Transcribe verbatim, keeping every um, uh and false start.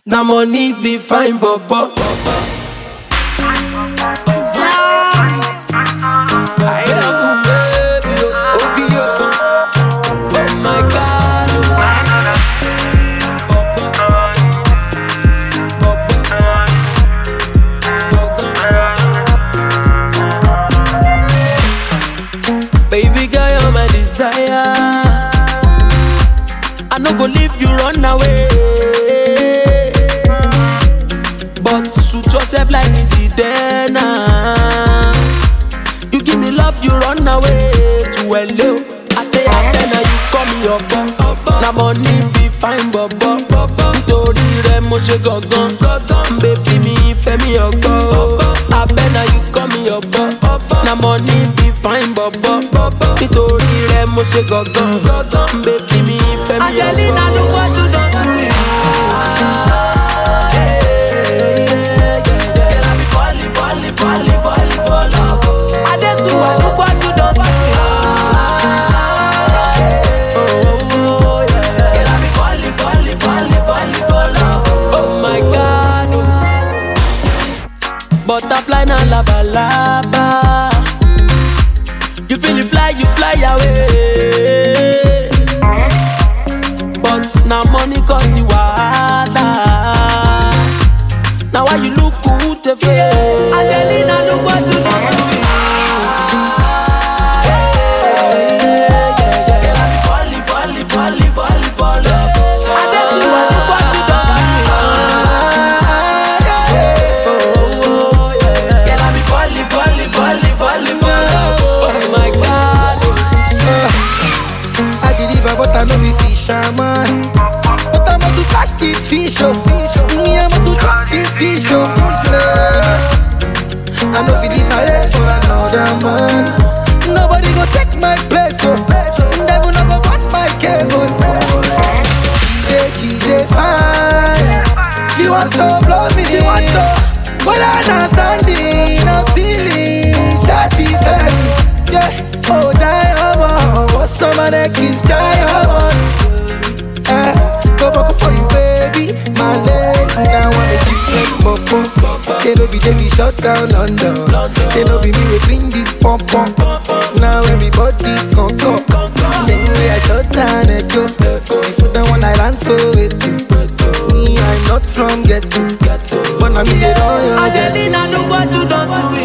Now money be fine, bobo. I love you, baby, oh, okay, oh. Oh my God, oh. Baby girl, you're my desire. I no go leave you run away. But suit yourself like Njidena. You give me love, you run away to hello. I say I better you call me your bum. Now money be fine, bobo. Nítorí rẹ̀ mo ṣe gangan. Baby mi fẹ́ mi ọgbọ́. I better you call me your bum. Now money be fine, bobo. Nítorí rẹ̀ mo ṣe gangan. Baby mi fẹ́ mi ọgbọ́. Angelina, look what you done to me. Falling, falling, falling for love. I just want look what you done to me. Oh, yeah. Girl, I be falling, falling, falling, falling for love. Oh my God. Butterfly na laba laba. You feel it fly, you fly away. But now money cause you wahala. Now why you look good to feel? Angelina, look what you done to me. Girl, I be falling, falling, falling, falling for love. I just want look what you done to me. Oh, yeah. Girl, I be falling, falling, falling, falling for love. Oh my God. I deliver, but I know be fisherman. But I want to catch this fish, oh. Me, I want to drop this fish, oh. I know if you my rest for another man. Nobody go take my place, oh. Never no go cut my cable. She say, she say fine. She want to blow me, she want to. But I not standing, no ceiling. Shawty fell, yeah. Oh, diamond, what's some of that kiss diamond? Eh, go back for you, baby, my lady. Now I'm a different popo. They no be they be shut down London. They no be me we bring this pump pump. Now everybody come come. Same way I shut down Echo. Before the one I ran so with you. Me I'm not from ghetto, but now me they know you. Angelina, look what you done to me.